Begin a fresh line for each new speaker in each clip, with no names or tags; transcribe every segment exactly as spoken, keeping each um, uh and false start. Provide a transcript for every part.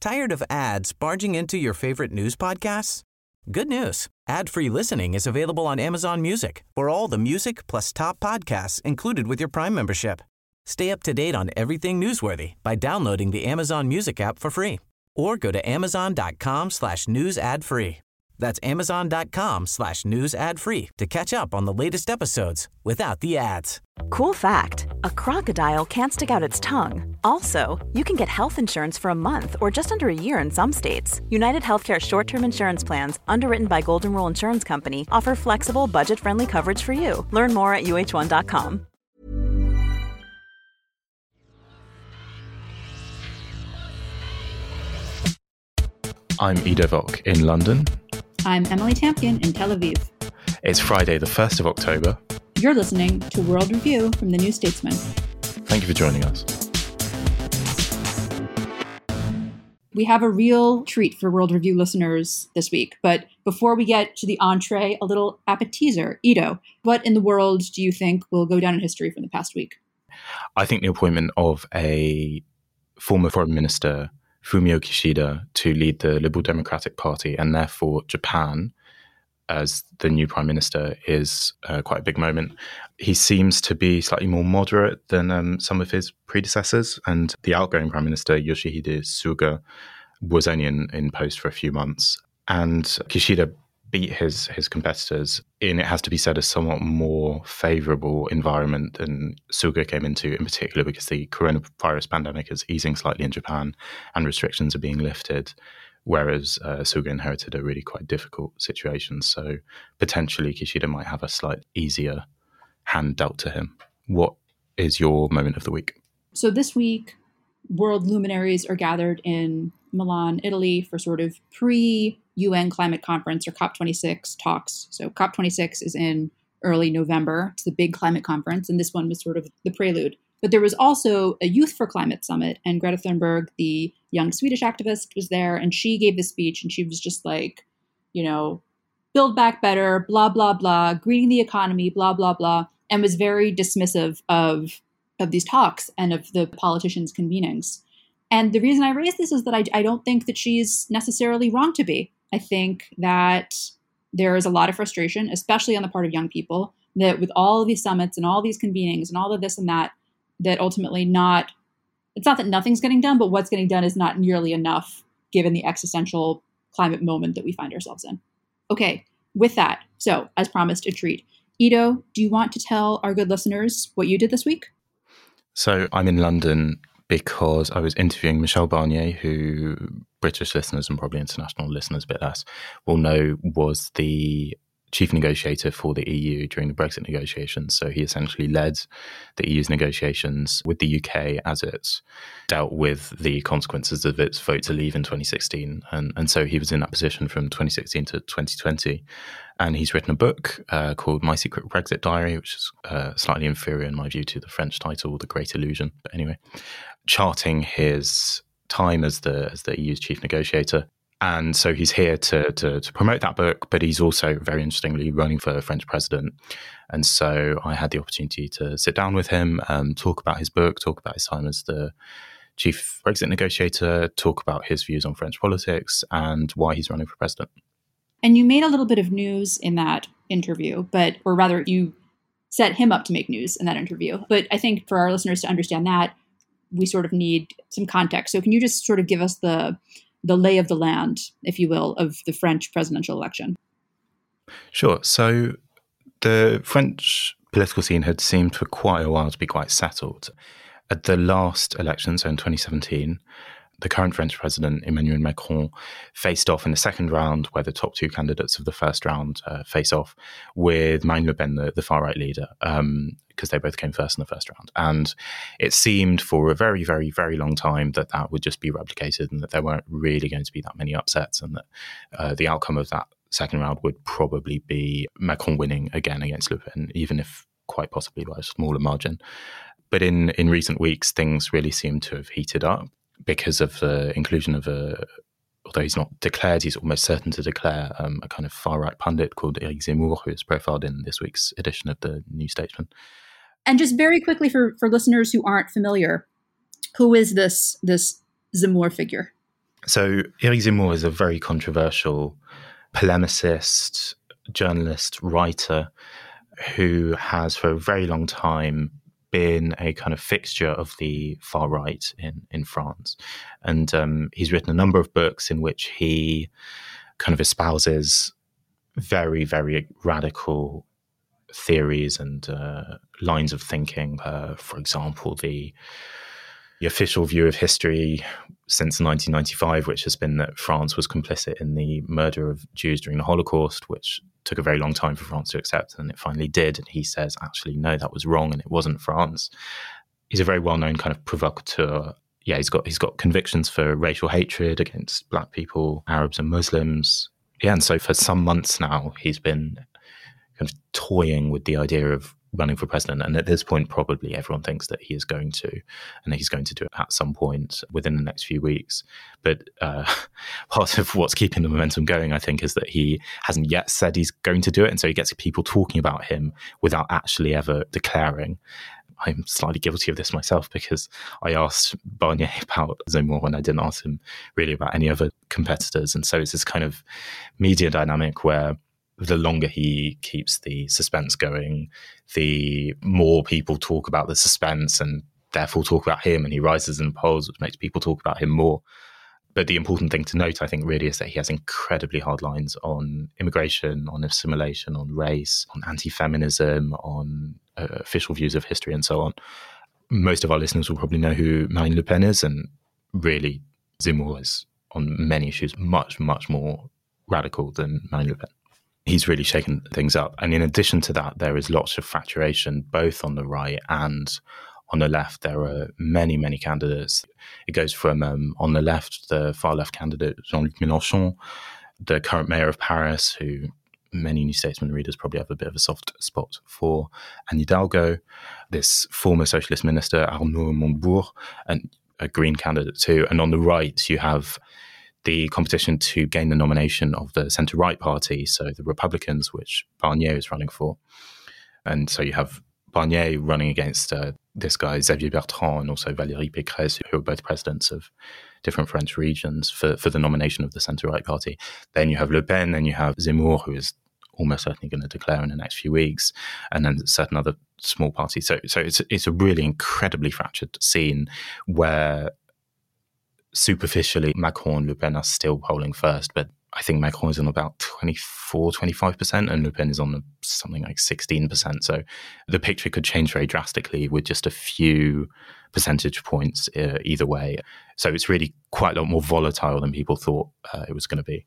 Tired of ads barging into your favorite news podcasts? Good news. Ad-free listening is available on Amazon Music for all the music plus top podcasts included with your Prime membership. Stay up to date on everything newsworthy by downloading the Amazon Music app for free or go to amazon.com slash news ad free. That's amazon.com slash news ad free to catch up on the latest episodes without the ads.
Cool fact, a crocodile can't stick out its tongue. Also, you can get health insurance for a month or just under a year in some states. United Healthcare short-term insurance plans, underwritten by Golden Rule Insurance Company, offer flexible, budget-friendly coverage for you. Learn more at U H one dot com.
I'm Ido Vock in London.
I'm Emily Tampion in Tel Aviv.
It's Friday, the first of October. You're
listening to World Review from The New Statesman.
Thank you for joining us.
We have a real treat for World Review listeners this week. But before we get to the entree, a little appetizer. Ido, what in the world do you think will go down in history from the past week?
I think the appointment of a former foreign minister, Fumio Kishida, to lead the Liberal Democratic Party and therefore Japan as the new prime minister is uh, quite a big moment. He seems to be slightly more moderate than um, some of his predecessors, and the outgoing prime minister, Yoshihide Suga, was only in, in post for a few months. And Kishida beat his his competitors in, it has to be said, a somewhat more favourable environment than Suga came into, in particular because the coronavirus pandemic is easing slightly in Japan and restrictions are being lifted, whereas uh, Suga inherited a really quite difficult situation. So potentially Kishida might have a slight easier hand dealt to him. What is your moment of the week?
So this week, world luminaries are gathered in Milan, Italy for sort of pre-U N climate conference or COP twenty-six talks. So COP twenty-six is in early November. It's the big climate conference, and this one was sort of the prelude. But there was also a Youth for Climate Summit, and Greta Thunberg, the young Swedish activist, was there, and she gave this speech, and she was just like, you know, build back better, blah, blah, blah, greening the economy, blah, blah, blah, and was very dismissive of, of these talks and of the politicians' convenings. And the reason I raise this is that I, I don't think that she's necessarily wrong to be. I think that there is a lot of frustration, especially on the part of young people, that with all of these summits and all these convenings and all of this and that, that ultimately not, it's not that nothing's getting done, but what's getting done is not nearly enough given the existential climate moment that we find ourselves in. Okay, with that, so as promised, a treat. Ido, do you want to tell our good listeners what you did this week?
So I'm in London because I was interviewing Michel Barnier, who British listeners and probably international listeners a bit less will know was the chief negotiator for the E U during the Brexit negotiations. So he essentially led the E U's negotiations with the U K as it dealt with the consequences of its vote to leave in twenty sixteen. And, and so he was in that position from twenty sixteen to twenty twenty. And he's written a book uh, called My Secret Brexit Diary, which is uh, slightly inferior in my view to the French title, The Great Illusion. But anyway, charting his time as the as the E U's chief negotiator. And so he's here to, to to promote that book, but he's also, very interestingly, running for French president. And so I had the opportunity to sit down with him, um, talk about his book, talk about his time as the chief Brexit negotiator, talk about his views on French politics and why he's running for president.
And you made a little bit of news in that interview, but, or rather, you set him up to make news in that interview. But I think for our listeners to understand that, we sort of need some context. So can you just sort of give us the the lay of the land, if you will, of the French presidential election?
Sure. So the French political scene had seemed for quite a while to be quite settled. At the last election, so in twenty seventeen, the current French president, Emmanuel Macron, faced off in the second round, where the top two candidates of the first round uh, face off, with Marine Le Pen, the, the far-right leader, um, because they both came first in the first round. And it seemed for a very, very, very long time that that would just be replicated and that there weren't really going to be that many upsets, and that uh, the outcome of that second round would probably be Macron winning again against Le Pen, even if quite possibly by a smaller margin. But in, in recent weeks, things really seem to have heated up, because of the inclusion of a, although he's not declared, he's almost certain to declare um, a kind of far-right pundit called Éric Zemmour, who is profiled in this week's edition of the New Statesman.
And just very quickly for, for listeners who aren't familiar, who is this this Zemmour figure?
So Éric Zemmour is a very controversial polemicist, journalist, writer who has for a very long time been a kind of fixture of the far right in, in France. And um, he's written a number of books in which he kind of espouses very, very radical theories and uh, lines of thinking. Uh, for example, the the official view of history since nineteen ninety-five, which has been that France was complicit in the murder of Jews during the Holocaust, which took a very long time for France to accept, and it finally did. And he says, actually, no, that was wrong, and it wasn't France. He's a very well-known kind of provocateur. Yeah, he's got he's got convictions for racial hatred against black people, Arabs and Muslims. Yeah, and so for some months now, he's been kind of toying with the idea of running for president. And at this point, probably everyone thinks that he is going to, and that he's going to do it at some point within the next few weeks. But uh, part of what's keeping the momentum going, I think, is that he hasn't yet said he's going to do it. And so he gets people talking about him without actually ever declaring. I'm slightly guilty of this myself because I asked Barnier about Zemmour when I didn't ask him really about any other competitors. And so it's this kind of media dynamic where the longer he keeps the suspense going, the more people talk about the suspense and therefore talk about him, and he rises in the polls, which makes people talk about him more. But the important thing to note, I think, really is that he has incredibly hard lines on immigration, on assimilation, on race, on anti-feminism, on uh, official views of history and so on. Most of our listeners will probably know who Marine Le Pen is, and really Zemmour is, on many issues, much, much more radical than Marine Le Pen. He's really shaken things up. And in addition to that, there is lots of fracturation, both on the right and on the left. There are many, many candidates. It goes from, um, on the left, the far-left candidate, Jean-Luc Mélenchon, the current mayor of Paris, who many New Statesman readers probably have a bit of a soft spot for, Anne Hidalgo, this former socialist minister, Arnaud Montebourg, and a Green candidate too. And on the right, you have the competition to gain the nomination of the centre-right party, so the Republicans, which Barnier is running for. And so you have Barnier running against uh, this guy, Xavier Bertrand, and also Valérie Pécresse, who are both presidents of different French regions for, for the nomination of the centre-right party. Then you have Le Pen, then you have Zemmour, who is almost certainly going to declare in the next few weeks, and then certain other small parties. So, so it's, it's a really incredibly fractured scene where superficially, Macron and Le Pen are still polling first, but I think Macron is on about twenty-four, twenty-five percent, and Le Pen is on something like sixteen percent. So the picture could change very drastically with just a few percentage points uh, either way. So it's really quite a lot more volatile than people thought uh, it was going to be.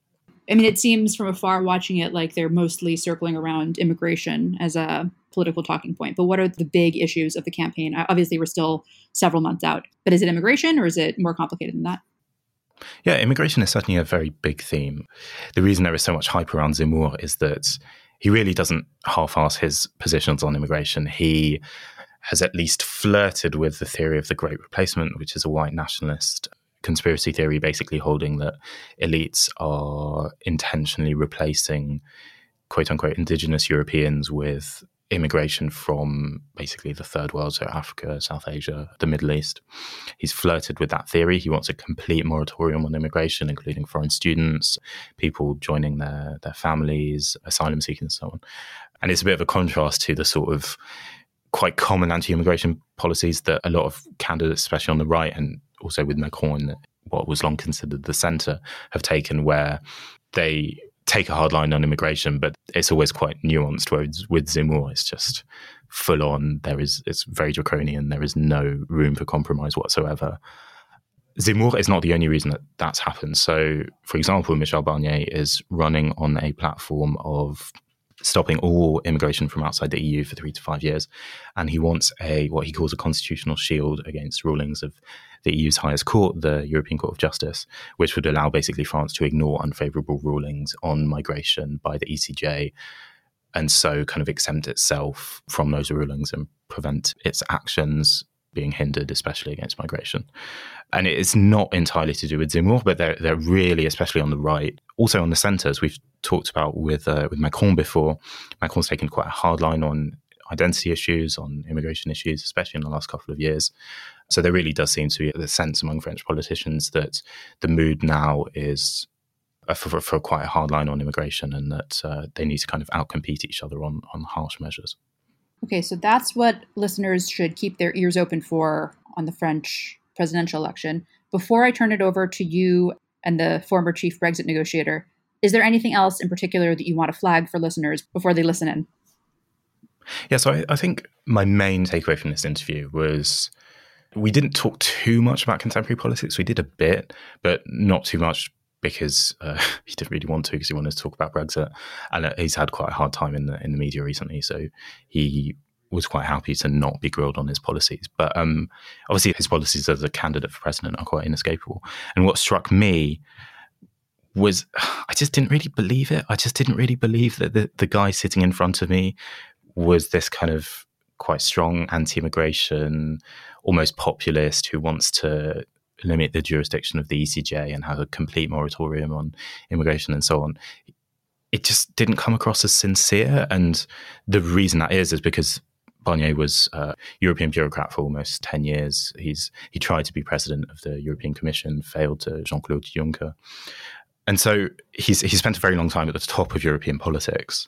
I mean, it seems from afar watching it like they're mostly circling around immigration as a political talking point. But what are the big issues of the campaign? Obviously, we're still several months out. But is it immigration, or is it more complicated than that?
Yeah, immigration is certainly a very big theme. The reason there is so much hype around Zemmour is that he really doesn't half-ass his positions on immigration. He has at least flirted with the theory of the Great Replacement, which is a white nationalist conspiracy theory basically holding that elites are intentionally replacing quote-unquote indigenous Europeans with immigration from basically the third world, so Africa, South Asia, the Middle East. He's flirted with that theory. He wants a complete moratorium on immigration, including foreign students, people joining their, their families, asylum seekers and so on. And it's a bit of a contrast to the sort of quite common anti-immigration policies that a lot of candidates, especially on the right, and also with Macron, what was long considered the centre, have taken, where they take a hard line on immigration, but it's always quite nuanced. Whereas with Zemmour, it's just full on. There is, it's very draconian. There is no room for compromise whatsoever. Zemmour is not the only reason that that's happened. So, for example, Michel Barnier is running on a platform of stopping all immigration from outside the E U for three to five years. And he wants a what he calls a constitutional shield against rulings of the E U's highest court, the European Court of Justice, which would allow basically France to ignore unfavourable rulings on migration by the E C J, and so kind of exempt itself from those rulings and prevent its actions being hindered, especially against migration. And it is not entirely to do with Zemmour, but they're, they're really, especially on the right, also on the centre, as we've talked about with uh, with Macron before. Macron's taken quite a hard line on identity issues, on immigration issues, especially in the last couple of years. So there really does seem to be the sense among French politicians that the mood now is for, for, for quite a hard line on immigration, and that uh, they need to kind of outcompete each other on, on harsh measures.
Okay, so that's what listeners should keep their ears open for on the French presidential election. Before I turn it over to you and the former chief Brexit negotiator, is there anything else in particular that you want to flag for listeners before they listen in?
Yeah, so I, I think my main takeaway from this interview was we didn't talk too much about contemporary politics. We did a bit, but not too much because uh, he didn't really want to, because he wanted to talk about Brexit. And uh, he's had quite a hard time in the in the media recently, so he was quite happy to not be grilled on his policies. But um, obviously his policies as a candidate for president are quite inescapable. And what struck me was I just didn't really believe it. I just didn't really believe that the, the guy sitting in front of me was this kind of quite strong anti-immigration, almost populist who wants to limit the jurisdiction of the E C J and have a complete moratorium on immigration and so on. It just didn't come across as sincere. And the reason that is, is because Barnier was a European bureaucrat for almost ten years. He's He tried to be president of the European Commission, failed to Jean-Claude Juncker. And so he's he spent a very long time at the top of European politics.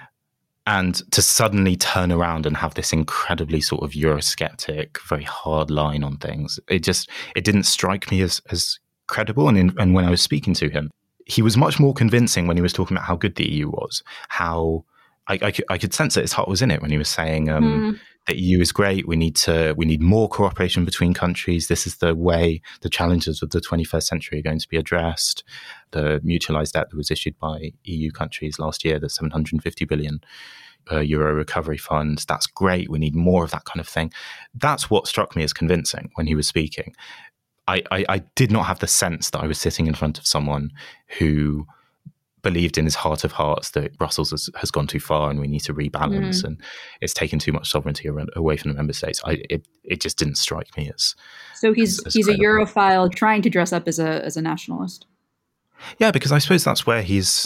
And to suddenly turn around and have this incredibly sort of Eurosceptic, very hard line on things, it just, it didn't strike me as, as credible. And, in, and when I was speaking to him, he was much more convincing when he was talking about how good the E U was, how I, I, could, I could sense that his heart was in it when he was saying um, mm. the E U is great. We need to, we need more cooperation between countries. This is the way the challenges of the twenty-first century are going to be addressed. The mutualized debt that was issued by E U countries last year, the seven hundred fifty billion uh, euro recovery fund, that's great. We need more of that kind of thing. That's what struck me as convincing when he was speaking. I, I, I did not have the sense that I was sitting in front of someone who believed in his heart of hearts that Brussels has, has gone too far and we need to rebalance mm. and it's taken too much sovereignty away from the member states. I, it, it just didn't strike me as
so he's as, as he's credible. A Europhile trying to dress up as a as a nationalist.
Yeah, because I suppose that's where he's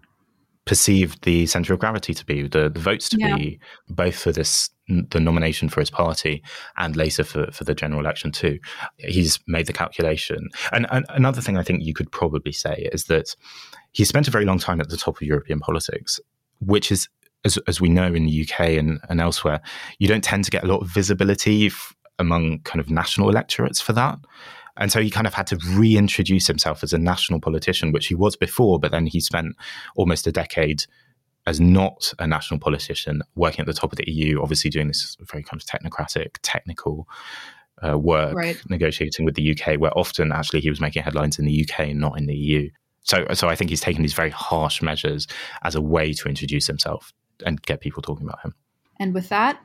perceived the centre of gravity to be, the, the votes to yeah. be, both for this the nomination for his party and later for, for the general election too. He's made the calculation. And, and another thing I think you could probably say is that he spent a very long time at the top of European politics, which is, as, as we know in the U K and, and elsewhere, you don't tend to get a lot of visibility f- among kind of national electorates for that. And so he kind of had to reintroduce himself as a national politician, which he was before, but then he spent almost a decade as not a national politician, working at the top of the E U, obviously doing this very kind of technocratic, technical uh, work,
right.
negotiating with the U K, where often actually he was making headlines in the U K and not in the E U. So, so I think he's taken these very harsh measures as a way to introduce himself and get people talking about him.
And with that,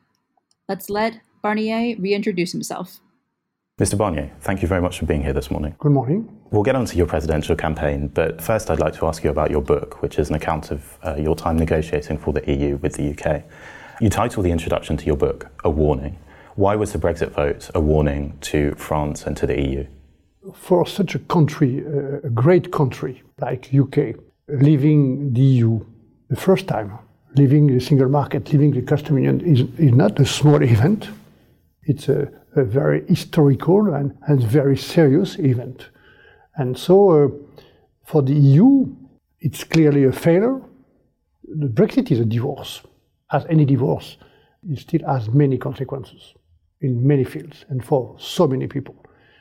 let's let Barnier reintroduce himself.
Mister Barnier, thank you very much for being here this morning.
Good morning.
We'll get on to your presidential campaign, but first I'd like to ask you about your book, which is an account of uh, your time negotiating for the E U with the U K. You title the introduction to your book, A Warning. Why was the Brexit vote a warning to France and to the E U?
For such a country, uh, a great country like U K, leaving the E U the first time, leaving the single market, leaving the customs union is, is not a small event. It's a, a very historical and, and very serious event. And so uh, for the E U, it's clearly a failure. The Brexit is a divorce. As any divorce, it still has many consequences in many fields and for so many people.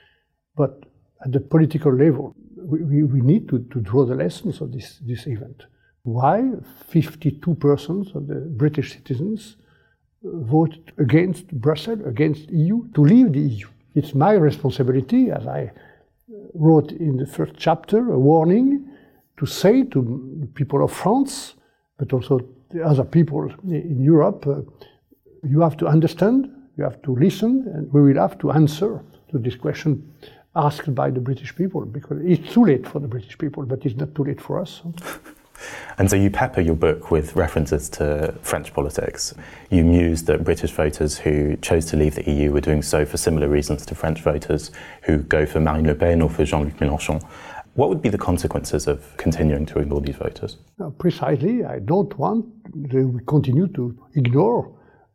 But at the political level, we, we, we need to, to draw the lessons of this, this event. Why fifty-two percent of the British citizens voted against Brussels, against E U, to leave the E U? It's my responsibility, as I wrote in the first chapter, a warning to say to the people of France, but also the other people in Europe, uh, you have to understand, you have to listen, and we will have to answer to this question asked by the British people, because it's too late for the British people, but it's not too late for us.
And so you pepper your book with references to French politics. You muse that British voters who chose to leave the E U were doing so for similar reasons to French voters who go for Marine Le Pen or for Jean-Luc Mélenchon. What would be the consequences of continuing to ignore these voters?
Uh, precisely, I don't want to continue to ignore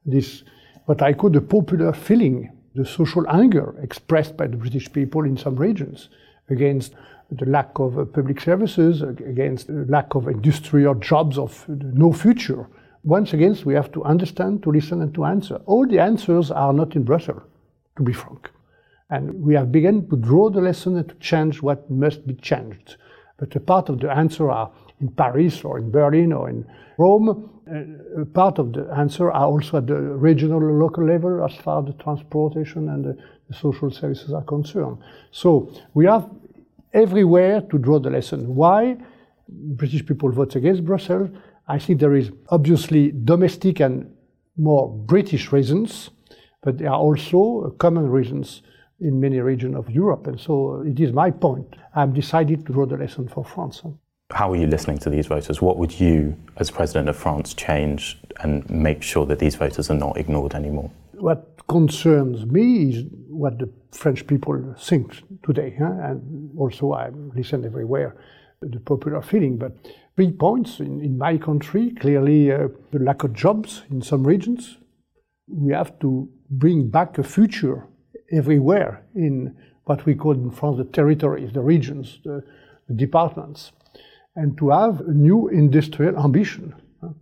this, what I call the popular feeling, the social anger expressed by the British people in some regions against the lack of uh, public services, against the lack of industrial jobs of no future. Once again, we have to understand, to listen, and to answer. All the answers are not in Brussels, to be frank. And we have begun to draw the lesson and to change what must be changed. But a part of the answer are in Paris or in Berlin or in Rome. Uh, a part of the answer are also at the regional or local level as far as the transportation and the, the social services are concerned. So we have everywhere to draw the lesson. Why British people vote against Brussels? I think there is obviously domestic and more British reasons, but there are also common reasons in many regions of Europe. And so it is my point. I've decided to draw the lesson for France.
How are you listening to these voters? What would you, as President of France, change and make sure that these voters are not ignored anymore?
What concerns me is what the French people think today. Huh? And also I listen everywhere, the popular feeling. But three points in, in my country, clearly uh, the lack of jobs in some regions. We have to bring back a future everywhere in what we call in France the territories, the regions, the, the departments, and to have a new industrial ambition.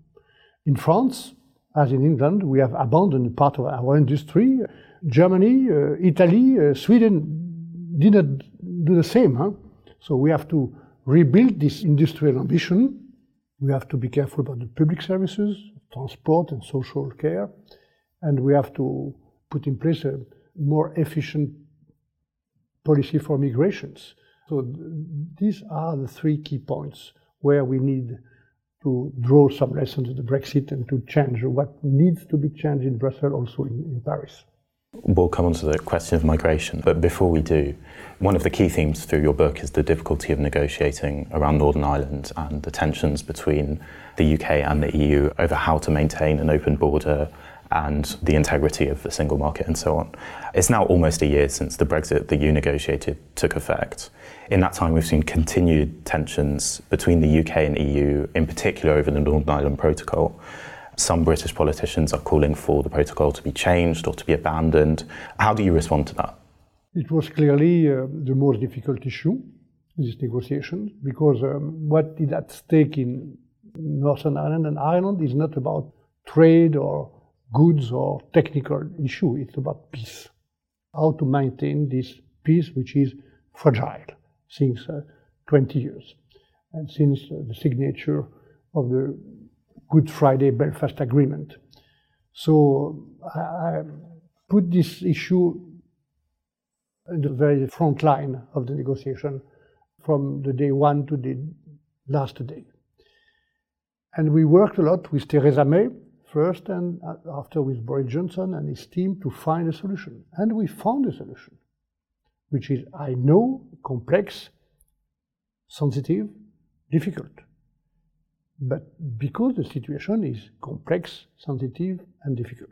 In France, as in England, we have abandoned part of our industry. Germany, uh, Italy, uh, Sweden did not do the same. Huh? So we have to rebuild this industrial ambition. We have to be careful about the public services, transport and social care, and we have to put in place a more efficient policy for migrations. So th- these are the three key points where we need to draw some lessons of the Brexit and to change what needs to be changed in Brussels, also in, in Paris.
We'll come on to the question of migration, but before we do, one of the key themes through your book is the difficulty of negotiating around Northern Ireland and the tensions between the U K and the E U over how to maintain an open border and the integrity of the single market and so on. It's now almost a year since the Brexit that you negotiated took effect. In that time, we've seen continued tensions between the U K and E U, in particular over the Northern Ireland Protocol. Some British politicians are calling for the protocol to be changed or to be abandoned. How do you respond to that?
It was clearly uh, the most difficult issue, this negotiation, because um, what is at stake in Northern Ireland and Ireland is not about trade or goods or technical issue, it's about peace. How to maintain this peace, which is fragile since uh, twenty years, and since uh, the signature of the Good Friday Belfast Agreement. So I, I put this issue in the very front line of the negotiation from the day one to the last day. And we worked a lot with Theresa May first, and after with Boris Johnson and his team to find a solution. And we found a solution, which is, I know, complex, sensitive, difficult. But because the situation is complex, sensitive, and difficult.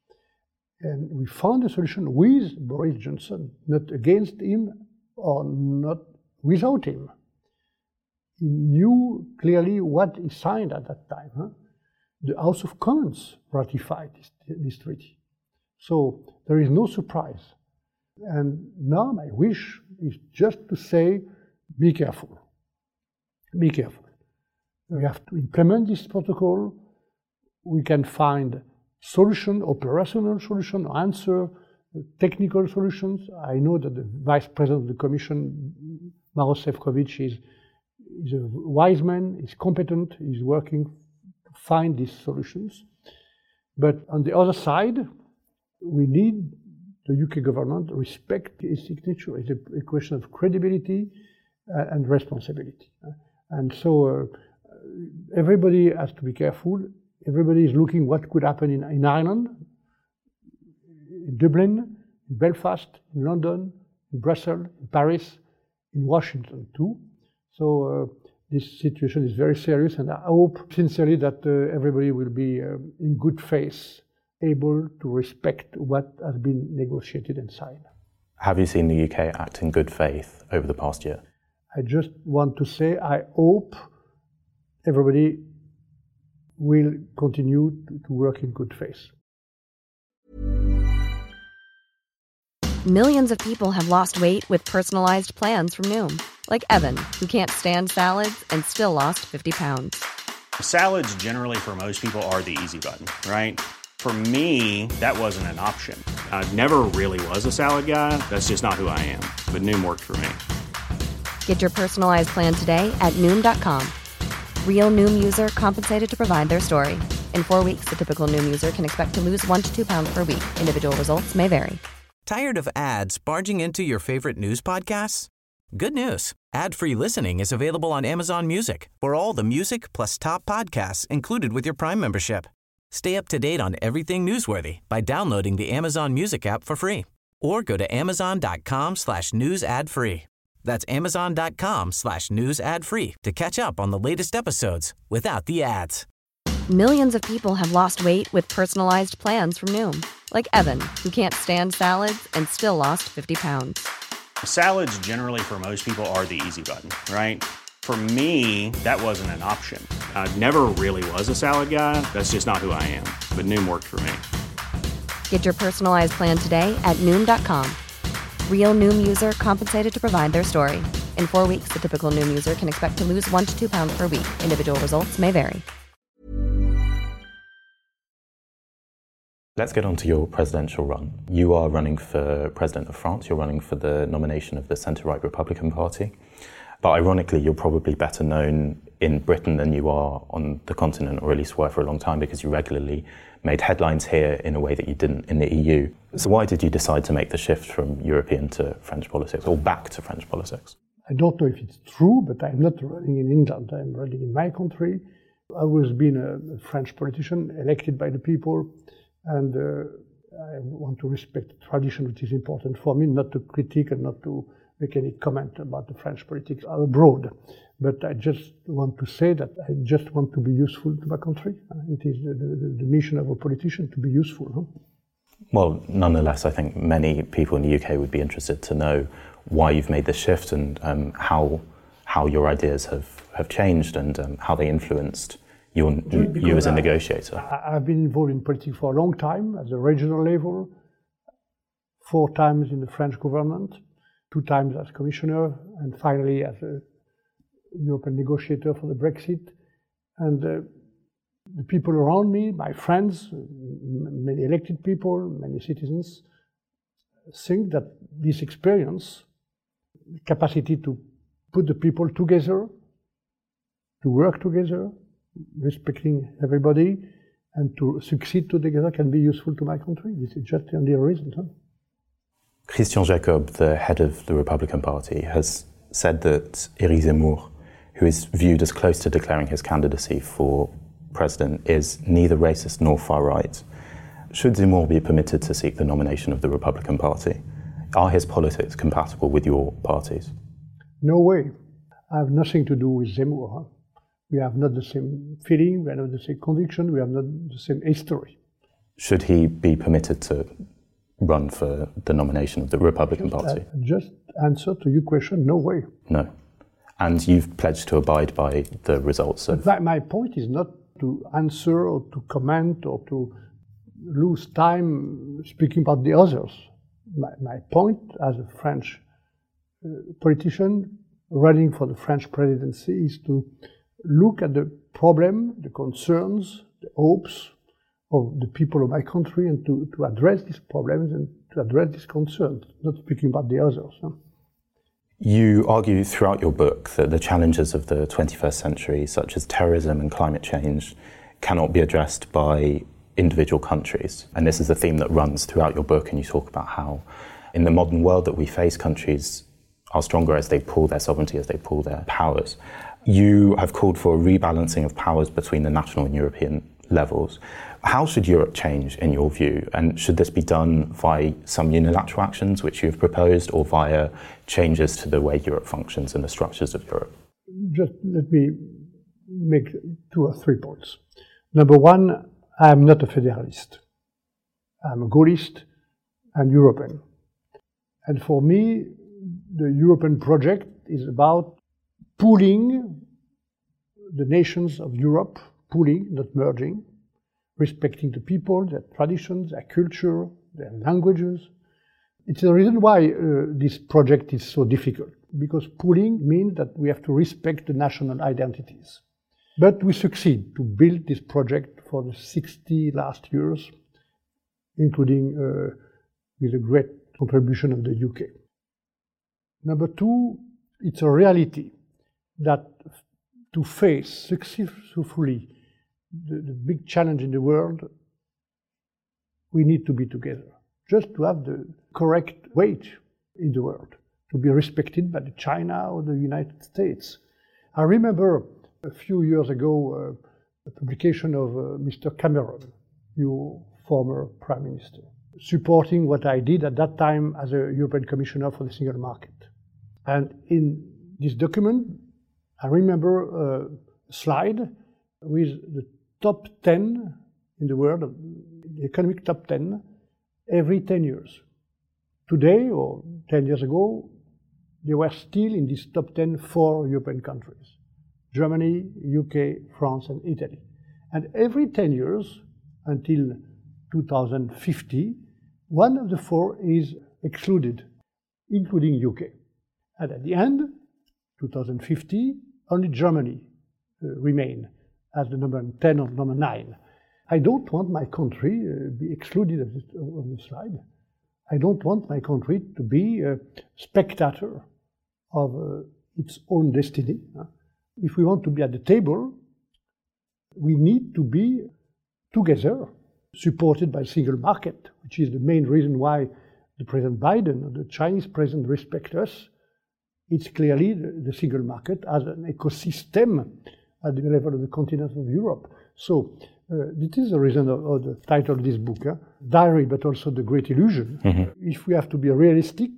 And we found a solution with Boris Johnson, not against him or not without him. He knew clearly what he signed at that time. Huh? The House of Commons ratified this, this treaty. So there is no surprise. And now my wish is just to say, be careful. Be careful. We have to implement this protocol. We can find solution, operational solution, answer, technical solutions. I know that the Vice President of the Commission, Maroš Šefčovič, is, is a wise man, is competent, is working to find these solutions. But on the other side, we need the U K government to respect its signature. It's a, a question of credibility uh, and responsibility. And so uh, everybody has to be careful. Everybody is looking what could happen in, in Ireland, in Dublin, in Belfast, in London, in Brussels, in Paris, in Washington too. So uh, this situation is very serious, and I hope sincerely that uh, everybody will be uh, in good faith, able to respect what has been negotiated and signed.
Have you seen the U K act in good faith over the past year?
I just want to say I hope everybody will continue to, to work in good faith.
Millions of people have lost weight with personalized plans from Noom. Like Evan, who can't stand salads and still lost fifty pounds.
Salads generally for most people are the easy button, right? For me, that wasn't an option. I never really was a salad guy. That's just not who I am. But Noom worked for me.
Get your personalized plan today at Noom dot com. Real Noom user compensated to provide their story. In four weeks, the typical Noom user can expect to lose one to two pounds per week. Individual results may vary.
Tired of ads barging into your favorite news podcasts? Good news. Ad-free listening is available on Amazon Music for all the music plus top podcasts included with your Prime membership. Stay up to date on everything newsworthy by downloading the Amazon Music app for free or go to amazon.com slash news ad free. That's amazon.com slash news ad free to catch up on the latest episodes without the ads.
Millions of people have lost weight with personalized plans from Noom. Like Evan, who can't stand salads and still lost fifty pounds.
Salads generally for most people are the easy button, right? For me, that wasn't an option. I never really was a salad guy. That's just not who I am. But Noom worked for me.
Get your personalized plan today at Noom dot com. Real Noom user compensated to provide their story. In four weeks, the typical Noom user can expect to lose one to two pounds per week. Individual results may vary.
Let's get on to your presidential run. You are running for President of France. You're running for the nomination of the centre-right Republican Party. But ironically, you're probably better known in Britain than you are on the continent, or at least were for a long time, because you regularly made headlines here in a way that you didn't in the E U. So why did you decide to make the shift from European to French politics, or back to French politics?
I don't know if it's true, but I'm not running in England. I'm running in my country. I've always been a French politician, elected by the people, and uh, I want to respect the tradition, which is important for me, not to critique and not to make any comment about the French politics abroad. But I just want to say that I just want to be useful to my country. It is the, the, the mission of a politician to be useful. Huh?
Well, nonetheless, I think many people in the U K would be interested to know why you've made this shift and um, how how your ideas have, have changed and um, how they influenced you, you, you as a negotiator.
I, I've been involved in politics for a long time at the regional level, four times in the French government, two times as commissioner, and finally as a European negotiator for the Brexit. And uh, the people around me, my friends, many elected people, many citizens, think that this experience, capacity to put the people together, to work together, respecting everybody, and to succeed together can be useful to my country. This is just the only reason. Huh?
Christian Jacob, the head of the Republican Party, has said that Éric Zemmour, who is viewed as close to declaring his candidacy for president, is neither racist nor far-right. Should Zemmour be permitted to seek the nomination of the Republican Party? Are his politics compatible with your party's?
No way. I have nothing to do with Zemmour. Huh? We have not the same feeling, we have not the same conviction, we have not the same history.
Should he be permitted to run for the nomination of the Republican
just,
Party?
Uh, just answer to your question, no way.
No. And you've pledged to abide by the results of...
My, my point is not to answer or to comment or to lose time speaking about the others. My, my point as a French uh, politician running for the French presidency is to look at the problem, the concerns, the hopes of the people of my country and to, to address these problems and to address these concerns, not speaking about the others. Huh?
You argue throughout your book that the challenges of the twenty-first century, such as terrorism and climate change, cannot be addressed by individual countries. And this is a theme that runs throughout your book, and you talk about how in the modern world that we face, countries are stronger as they pull their sovereignty, as they pull their powers. You have called for a rebalancing of powers between the national and European levels. How should Europe change, in your view? And should this be done via some unilateral actions, which you've proposed, or via changes to the way Europe functions and the structures of Europe?
Just let me make two or three points. Number one, I am not a federalist. I'm a Gaullist and European. And for me, the European project is about pooling the nations of Europe, pooling, not merging, respecting the people, their traditions, their culture, their languages, It's the reason why uh, this project is so difficult, because pooling means that we have to respect the national identities. But we succeed to build this project for the sixty last years, including uh, with a great contribution of the U K. Number two, it's a reality that to face successfully the, the big challenge in the world, we need to be together, just to have the correct weight in the world, to be respected by the China or the United States. I remember a few years ago uh, a publication of uh, Mister Cameron, your former Prime Minister, supporting what I did at that time as a European Commissioner for the Single Market. And in this document, I remember a slide with the top ten in the world, the economic top ten, every ten years. Today, or ten years ago, there were still in this top ten four European countries: Germany, U K, France, and Italy. And every ten years, until two thousand fifty, one of the four is excluded, including U K. And at the end, two thousand fifty, only Germany uh, remain as the number ten or number nine. I don't want my country to uh, be excluded of, this, of the slide. I don't want my country to be a spectator of uh, its own destiny. If we want to be at the table, we need to be together, supported by single market, which is the main reason why the President Biden or the Chinese president respect us. It's clearly the, the single market as an ecosystem at the level of the continent of Europe. So uh, this is the reason of, of the title of this book, huh? Diary, but also The Great Illusion. Mm-hmm. If we have to be realistic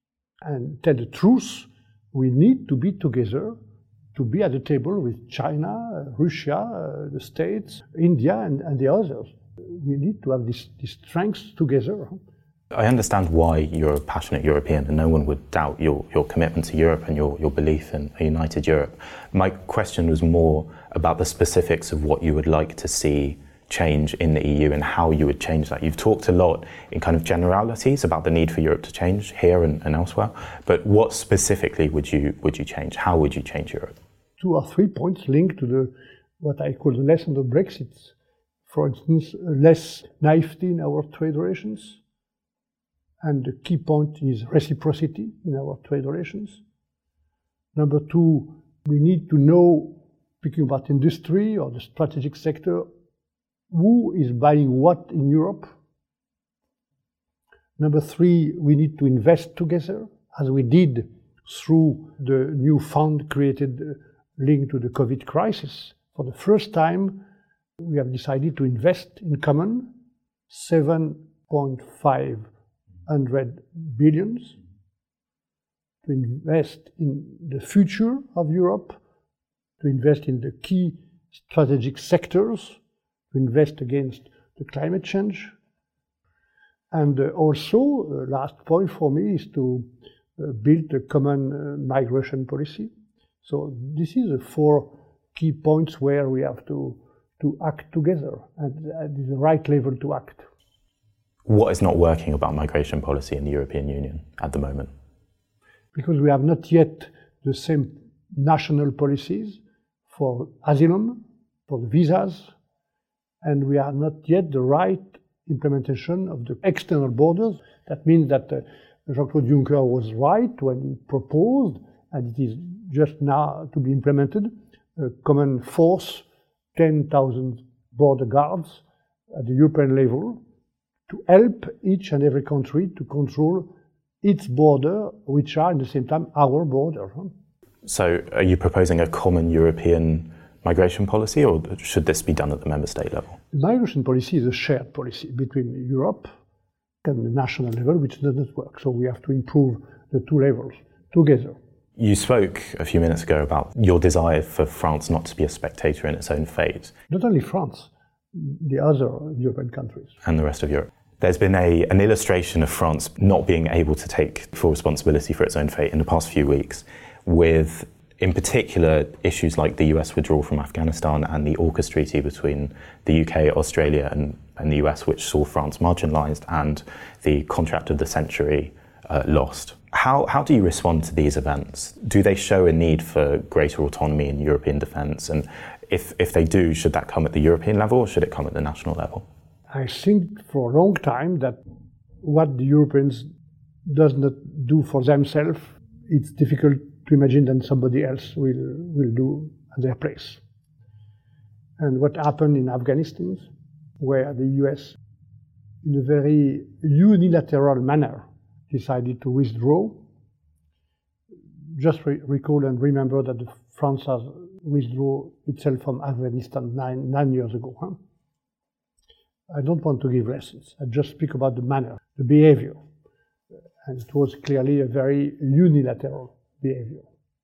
and tell the truth, we need to be together, to be at the table with China, uh, Russia, uh, the States, India, and, and the others. We need to have this, this strength together.
I understand why you're a passionate European, and no one would doubt your, your commitment to Europe and your, your belief in a united Europe. My question was more about the specifics of what you would like to see change in the E U and how you would change that. You've talked a lot in kind of generalities about the need for Europe to change here and, and elsewhere, but what specifically would you would you change? How would you change Europe?
Two or three points linked to the what I call the lesson of Brexit. For instance, less naivety in our trade relations. And the key point is reciprocity in our trade relations. Number two, we need to know, speaking about industry or the strategic sector, who is buying what in Europe. Number three, we need to invest together, as we did through the new fund created uh, linked to the COVID crisis. For the first time, we have decided to invest in common seven point five hundred billions to invest in the future of Europe, to invest in the key strategic sectors, to invest against the climate change. And uh, also, uh, last point for me is to uh, build a common uh, migration policy. So this is the four key points where we have to, to act together at, at the right level to act.
What is not working about migration policy in the European Union at the moment?
Because we have not yet the same national policies for asylum, for the visas, and we are not yet the right implementation of the external borders. That means that uh, Jean-Claude Juncker was right when he proposed, and it is just now to be implemented, a common force, ten thousand border guards at the European level, to help each and every country to control its border, which are at the same time our border.
So are you proposing a common European migration policy, or should this be done at the member state level?
The migration policy is a shared policy between Europe and the national level, which doesn't work. So we have to improve the two levels together.
You spoke a few minutes ago about your desire for France not to be a spectator in its own fate.
Not only France, the other European countries.
And the rest of Europe. There's been a, an illustration of France not being able to take full responsibility for its own fate in the past few weeks, with, in particular, issues like the U S withdrawal from Afghanistan and the AUKUS treaty between the U K, Australia and, and the U S, which saw France marginalised, and the contract of the century uh, lost. How, how do you respond to these events? Do they show a need for greater autonomy in European defence? And if, if they do, should that come at the European level or should it come at the national level?
I think for a long time that what the Europeans does not do for themselves, it's difficult to imagine that somebody else will, will do at their place. And what happened in Afghanistan, where the U S, in a very unilateral manner, decided to withdraw. Just re- recall and remember that France has withdrawn itself from Afghanistan nine, nine years ago. Huh? I don't want to give lessons. I just speak about the manner, the behavior. And it was clearly a very unilateral behavior.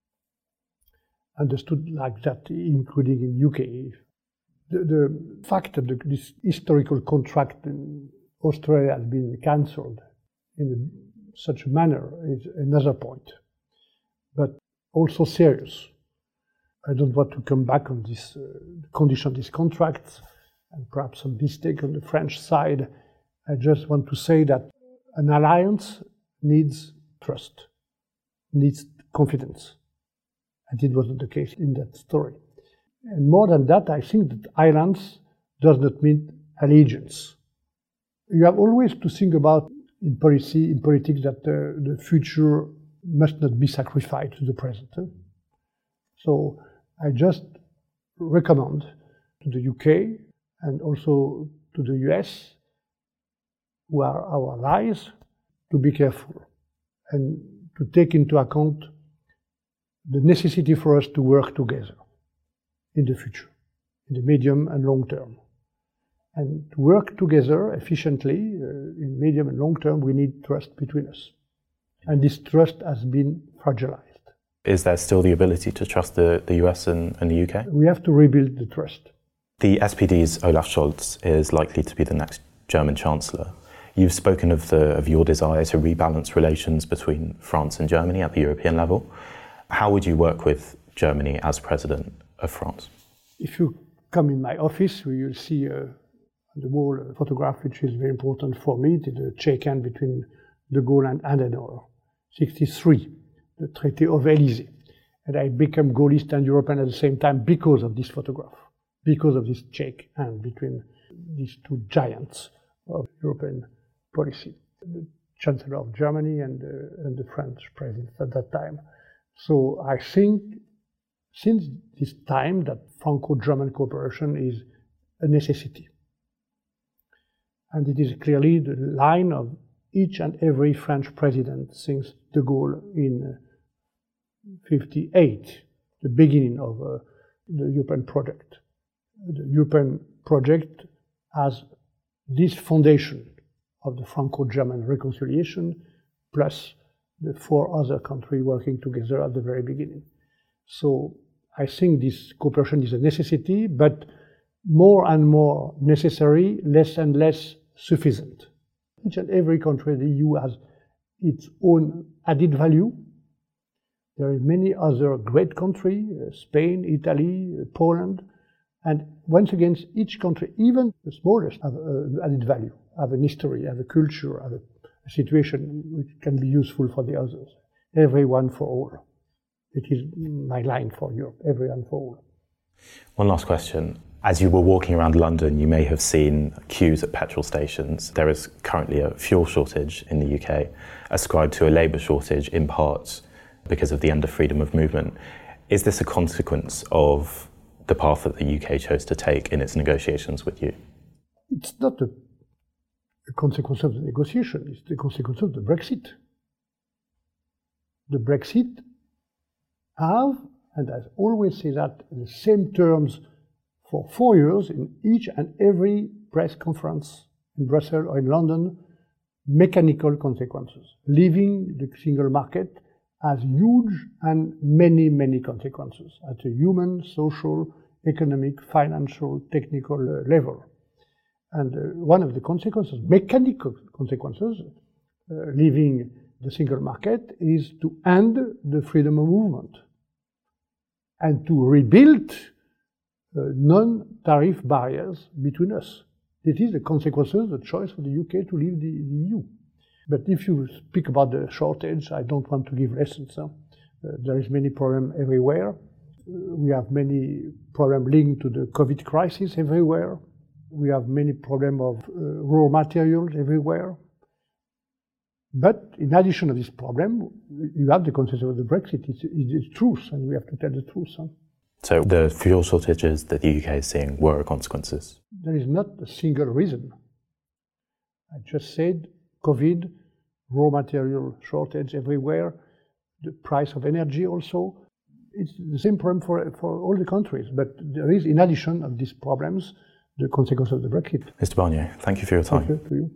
Understood like that, including in U K. The, the fact that the, this historical contract in Australia has been cancelled in such a manner is another point, but also serious. I don't want to come back on this uh, condition of these contracts and perhaps some mistake on the French side. I just want to say that an alliance needs trust, needs confidence. And it wasn't the case in that story. And more than that, I think that alliance does not mean allegiance. You have always to think about in policy, in politics, that uh, the future must not be sacrificed to the present. Eh? So I just recommend to the U K and also to the U S, who are our allies, to be careful and to take into account the necessity for us to work together in the future, in the medium and long term. And to work together efficiently uh, in medium and long term, we need trust between us. And this trust has been fragilized.
Is there still the ability to trust the, the U S and, and the U K?
We have to rebuild the trust.
The S P D's Olaf Scholz is likely to be the next German Chancellor. You've spoken of, the, of your desire to rebalance relations between France and Germany at the European level. How would you work with Germany as President of France?
If you come in my office, you will see uh, on the wall a photograph which is very important for me. It is a check hand between de Gaulle and Adenauer, sixty-three, the Treaty of Élysée. And I became Gaullist and European at the same time because of this photograph, because of this check hand between these two giants of European policy, the Chancellor of Germany and, uh, and the French President at that time. So I think since this time that Franco-German cooperation is a necessity. And it is clearly the line of each and every French president since de Gaulle in fifty-eight, the beginning of uh, the European project. The European project has this foundation of the Franco-German reconciliation plus the four other countries working together at the very beginning. So I think this cooperation is a necessity, but more and more necessary, less and less sufficient. Each and every country, the E U has its own added value. There are many other great countries, uh, Spain, Italy, uh, Poland, and once again, each country, even the smallest, have uh, added value, have an history, have a culture, have a, a situation which can be useful for the others. Everyone for all. It is my line for Europe, everyone for all.
One last question. As you were walking around London, you may have seen queues at petrol stations. There is currently a fuel shortage in the U K, ascribed to a labour shortage in part because of the end of freedom of movement. Is this a consequence of the path that the U K chose to take in its negotiations with you?
It's not a, a consequence of the negotiation, it's the consequence of the Brexit. The Brexit have, and I always say that, in the same terms for four years in each and every press conference in Brussels or in London, mechanical consequences. Leaving the single market has huge and many, many consequences at a human, social, economic, financial, technical uh, level. And uh, one of the consequences, mechanical consequences, uh, leaving the single market is to end the freedom of movement and to rebuild uh, non-tariff barriers between us. This is the consequences, the choice for the U K to leave the, the E U. But if you speak about the shortage, I don't want to give lessons. Huh? Uh, there is many problems everywhere. Uh, we have many problems linked to the COVID crisis everywhere. We have many problems of uh, raw materials everywhere. But in addition to this problem, you have the consequence of the Brexit. It's, it's truth, and we have to tell the truth. Huh?
So the fuel shortages that the U K is seeing were consequences?
There is not a single reason. I just said COVID, raw material shortage everywhere, the price of energy also. It's the same problem for, for all the countries, but there is, in addition of these problems, the consequence of the Brexit. Mister
Barnier, thank you for your time.
Thank you to you.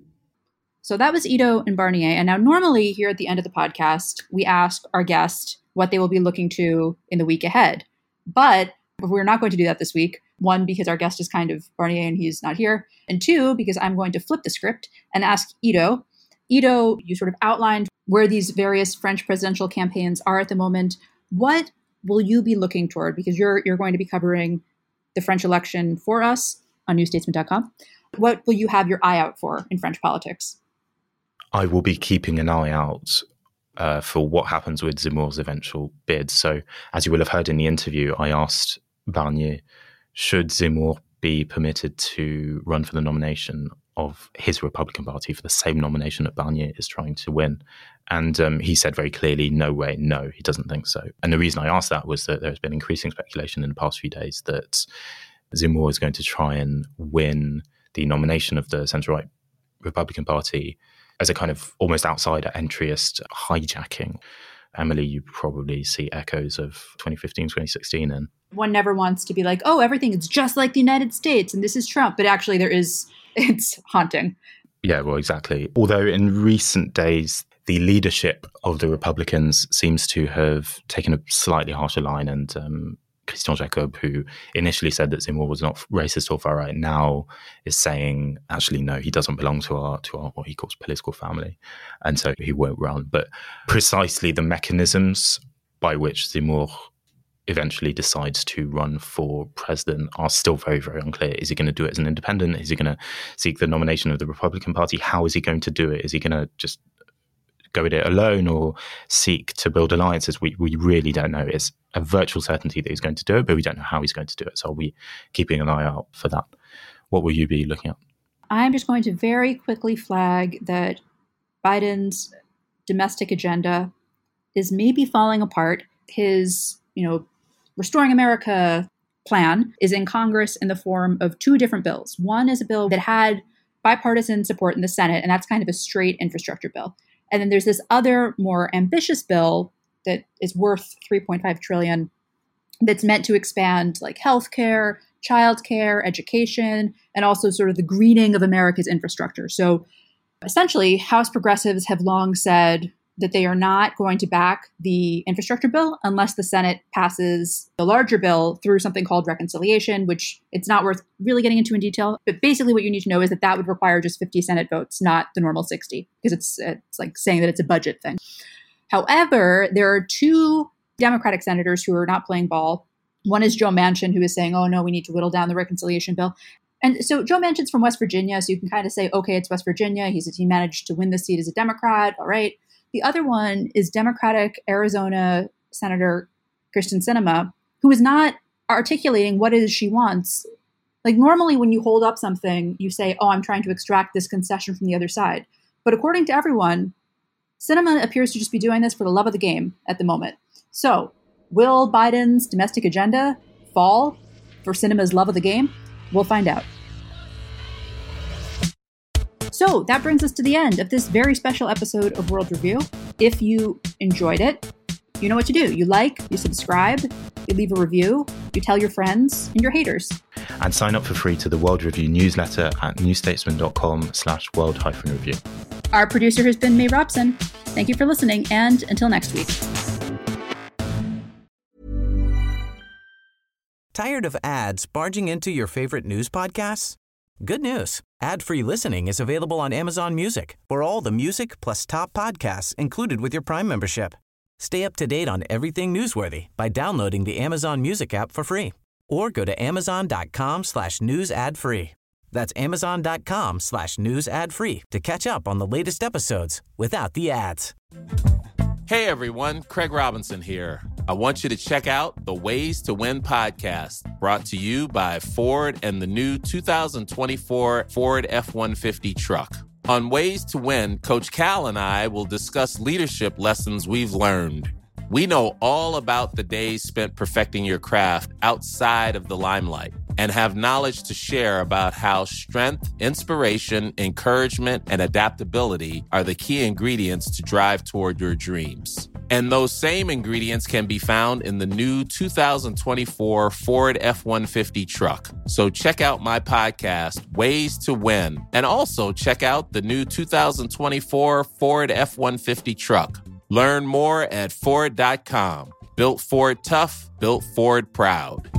So that was Ido and Barnier. And now normally here at the end of the podcast, we ask our guest what they will be looking to in the week ahead. But we're not going to do that this week. One, because our guest is kind of Barnier and he's not here. And two, because I'm going to flip the script and ask Ido. Ido, you sort of outlined where these various French presidential campaigns are at the moment. What will you be looking toward? Because you're you're going to be covering the French election for us on new statesman dot com. What will you have your eye out for in French politics?
I will be keeping an eye out uh, for what happens with Zemmour's eventual bid. So, as you will have heard in the interview, I asked Barnier, should Zemmour be permitted to run for the nomination of his Republican Party for the same nomination that Barnier is trying to win? And um, he said very clearly, no way, no, he doesn't think so. And the reason I asked that was that there has been increasing speculation in the past few days that Zemmour is going to try and win the nomination of the centre-right Republican Party as a kind of almost outsider entryist hijacking. Emily, you probably see echoes of twenty fifteen, twenty sixteen in.
One never wants to be like, oh, everything is just like the United States and this is Trump. But actually there is, it's haunting.
Yeah, well, exactly. Although in recent days, the leadership of the Republicans seems to have taken a slightly harsher line, and um, Christian Jacob, who initially said that Zemmour was not racist or far right, now is saying, actually, no, he doesn't belong to our, to our, what he calls political family. And so he won't run. But precisely the mechanisms by which Zemmour eventually decides to run for president are still very, very unclear. Is he going to do it as an independent? Is he going to seek the nomination of the Republican Party? How is he going to do it? Is he going to just go at it alone or seek to build alliances? We we really don't know. It's a virtual certainty that he's going to do it, but we don't know how he's going to do it. So I'll be keeping an eye out for that. What will you be looking at?
I'm just going to very quickly flag that Biden's domestic agenda is maybe falling apart. His, you know, Restoring America plan is in Congress in the form of two different bills. One is a bill that had bipartisan support in the Senate, and that's kind of a straight infrastructure bill. And then there's this other more ambitious bill that is worth three point five trillion dollars that's meant to expand like healthcare, childcare, education, and also sort of the greening of America's infrastructure. So essentially, House progressives have long said that they are not going to back the infrastructure bill unless the Senate passes the larger bill through something called reconciliation, which it's not worth really getting into in detail. But basically what you need to know is that that would require just fifty Senate votes, not the normal sixty, because it's, it's like saying that it's a budget thing. However, there are two Democratic senators who are not playing ball. One is Joe Manchin, who is saying, oh, no, we need to whittle down the reconciliation bill. And so Joe Manchin's from West Virginia, so you can kind of say, okay, it's West Virginia. He's he managed to win the seat as a Democrat. All right. The other one is Democratic Arizona Senator Kyrsten Sinema, who is not articulating what it is she wants. Like normally when you hold up something, you say, oh, I'm trying to extract this concession from the other side. But according to everyone, Sinema appears to just be doing this for the love of the game at the moment. So will Biden's domestic agenda fall for Sinema's love of the game? We'll find out. So that brings us to the end of this very special episode of World Review. If you enjoyed it, you know what to do. You like, you subscribe, you leave a review, you tell your friends and your haters.
And sign up for free to the World Review newsletter at new statesman dot com slash world hyphen review.
Our producer has been May Robson. Thank you for listening, and until next week.
Tired of ads barging into your favorite news podcasts? Good news. Ad-free listening is available on Amazon Music for all the music plus top podcasts included with your Prime membership. Stay up to date on everything newsworthy by downloading the Amazon Music app for free or go to amazon dot com slash news ad free. That's amazon.com slash news ad free to catch up on the latest episodes without the ads.
Hey everyone, Craig Robinson here. I want you to check out the Ways to Win podcast, brought to you by Ford and the new two thousand twenty-four Ford F one fifty truck. On Ways to Win, Coach Cal and I will discuss leadership lessons we've learned. We know all about the days spent perfecting your craft outside of the limelight and have knowledge to share about how strength, inspiration, encouragement, and adaptability are the key ingredients to drive toward your dreams. And those same ingredients can be found in the new two thousand twenty-four Ford F one fifty truck. So check out my podcast, Ways to Win, and also check out the new two thousand twenty-four Ford F one fifty truck. Learn more at Ford dot com. Built Ford tough, built Ford proud.